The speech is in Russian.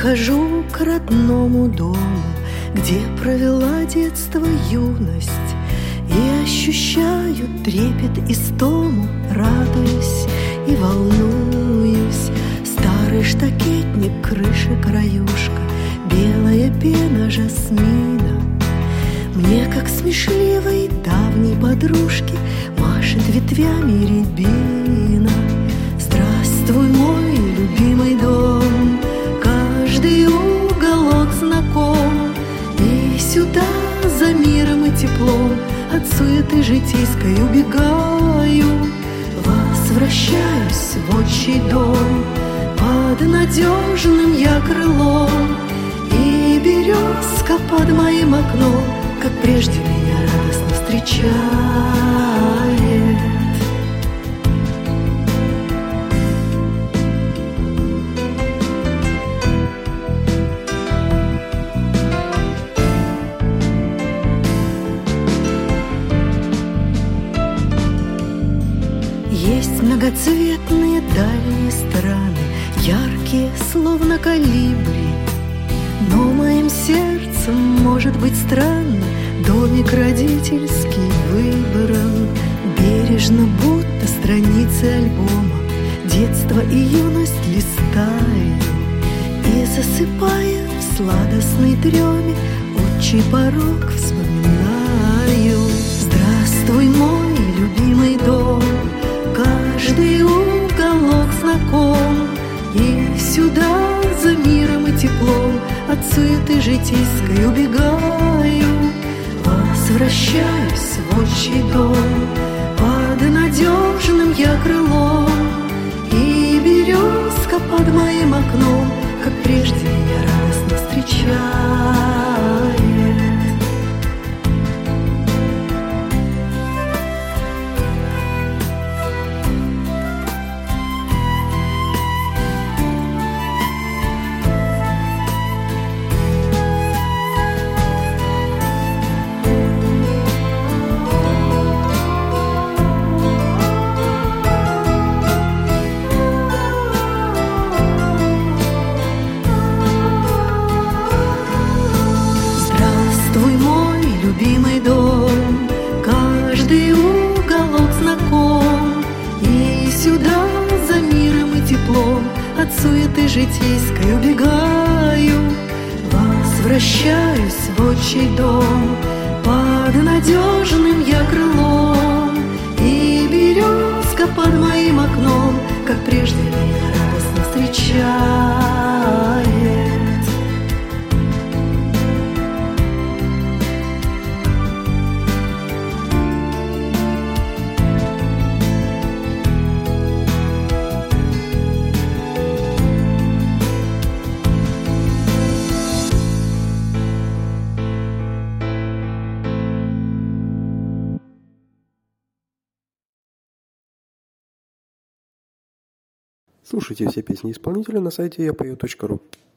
Прихожу к родному дому, где провела детство, юность, и ощущаю трепет истому, радуюсь и волнуюсь. Старый штакетник, крыши краюшка, белая пена жасмина мне, как смешливой давней подружке, машет ветвями рябина. Здравствуй, мой любимый дом, каждый уголок знаком, и сюда за миром и теплом от суеты житейской убегаю. Возвращаюсь в отчий дом, под надежным я крылом, и березка под моим окном, как прежде, меня радостно встречает. Есть многоцветные дальние страны, яркие, словно колибри, но моим сердцем, может быть, странно, домик родительский выбран. Бережно, будто страницы альбома, детство и юность листаю, и, засыпая в сладостной дреме, отчий порог вспоминаю. Здравствуй, мой любимый дом, каждый уголок знаком, и сюда за миром и теплом от суеты житейской убегаю. Возвращаюсь в отчий дом, под надежным я крылом, и березка под моим окном, как прежде, меня радостно встречает. Любимый дом, каждый уголок знаком, и сюда за миром и теплом от суеты житейской убегаю. Возвращаюсь в отчий дом, под надежным я крылом, и березка под моим окном, как прежде, меня радостно встречает. Слушайте все песни исполнителя на сайте yapою.ru.